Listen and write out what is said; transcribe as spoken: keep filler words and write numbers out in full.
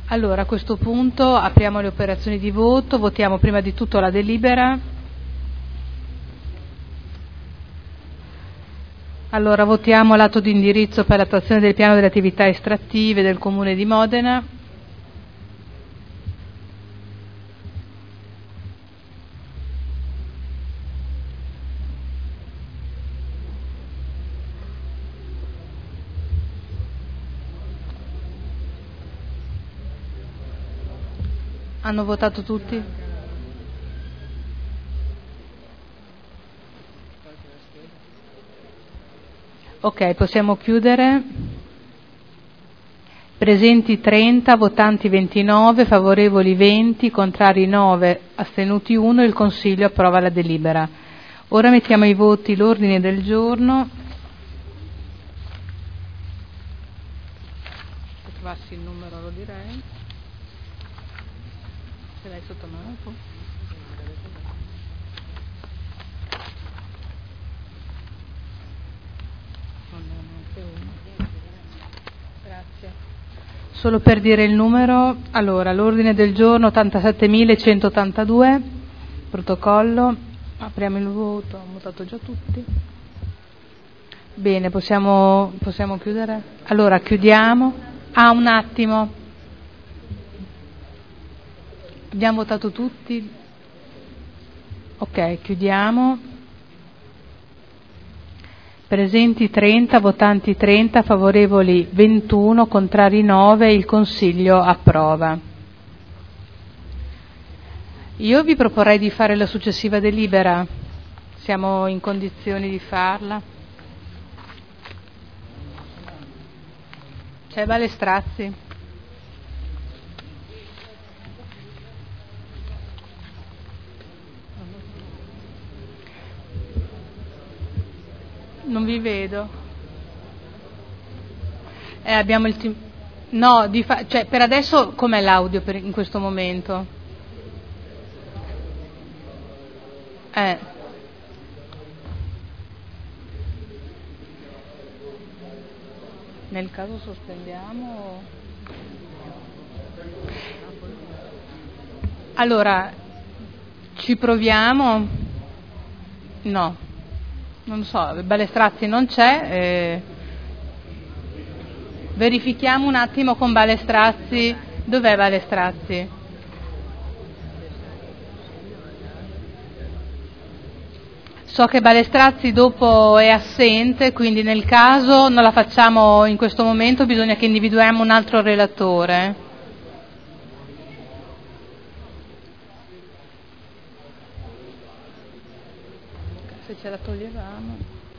Allora, a questo punto apriamo le operazioni di voto, votiamo prima di tutto la delibera. Allora, votiamo l'atto di indirizzo per l'attuazione del piano delle attività estrattive del Comune di Modena. Hanno votato tutti? Ok, possiamo chiudere. Presenti trenta, votanti ventinove, favorevoli venti, contrari nove, astenuti uno. Il Consiglio approva la delibera. Ora mettiamo ai voti l'ordine del giorno. Se trovassi il numero lo direi. Ce l'hai sotto mano tu? Grazie. Solo per dire il numero, allora l'ordine del giorno ottantasettemilecentoottantadue, protocollo, apriamo il voto, hanno votato già tutti. Bene, possiamo, possiamo chiudere? Allora chiudiamo. Ah, un attimo. Abbiamo votato tutti? Ok, chiudiamo. Presenti trenta, votanti trenta, favorevoli ventuno, contrari nove, il Consiglio approva. Io vi proporrei di fare la successiva delibera, siamo in condizioni di farla. C'è Balestrazzi. Non vi vedo. Eh, abbiamo il team. No, di fa... cioè per adesso com'è l'audio per... in questo momento? Eh. Nel caso sospendiamo. Allora, ci proviamo? No. Non so, Balestrazzi non c'è. Eh. Verifichiamo un attimo con Balestrazzi. Dov'è Balestrazzi? So che Balestrazzi dopo è assente, quindi nel caso non la facciamo in questo momento, bisogna che individuiamo un altro relatore. Se ce la toglievamo.